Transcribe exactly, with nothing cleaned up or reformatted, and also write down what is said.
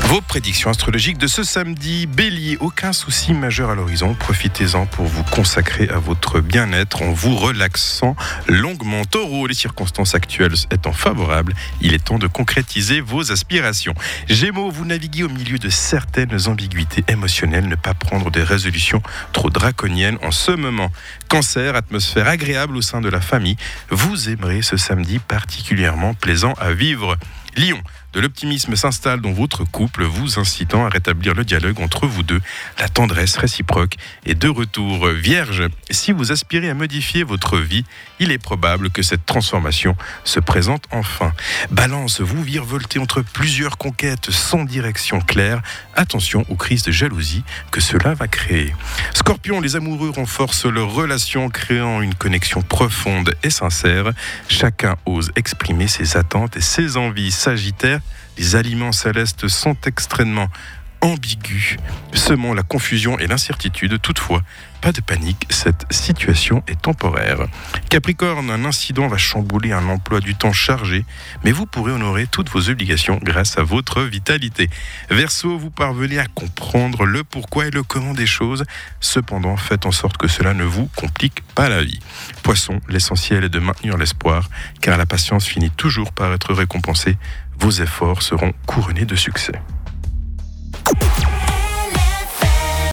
Vos prédictions astrologiques de ce samedi. Bélier, aucun souci majeur à l'horizon. Profitez-en pour vous consacrer à votre bien-être en vous relaxant longuement. Taureau, les circonstances actuelles étant favorables, il est temps de concrétiser vos aspirations. Gémeaux, vous naviguez au milieu de certaines ambiguïtés émotionnelles. Ne pas prendre des résolutions trop draconiennes en ce moment. Cancer, atmosphère agréable au sein de la famille. Vous aimerez ce samedi particulièrement plaisant à vivre. Lion, de l'optimisme s'installe dans votre couple, vous incitant à rétablir le dialogue entre vous deux. La tendresse réciproque est de retour. Vierge, si vous aspirez à modifier votre vie, il est probable que cette transformation se présente enfin. Balance, vous virevoltez entre plusieurs conquêtes sans direction claire. Attention aux crises de jalousie que cela va créer. Scorpion, les amoureux renforcent leur relation, créant une connexion profonde et sincère. Chacun ose exprimer ses attentes et ses envies. Sagittaire, les aliments célestes sont extrêmement ambigus, semant la confusion et l'incertitude. Toutefois, pas de panique, cette situation est temporaire. Capricorne, un incident va chambouler un emploi du temps chargé, mais vous pourrez honorer toutes vos obligations grâce à votre vitalité. Verseau, vous parvenez à comprendre le pourquoi et le comment des choses. Cependant, faites en sorte que cela ne vous complique pas la vie. Poisson, l'essentiel est de maintenir l'espoir, car la patience finit toujours par être récompensée. Vos efforts seront couronnés de succès.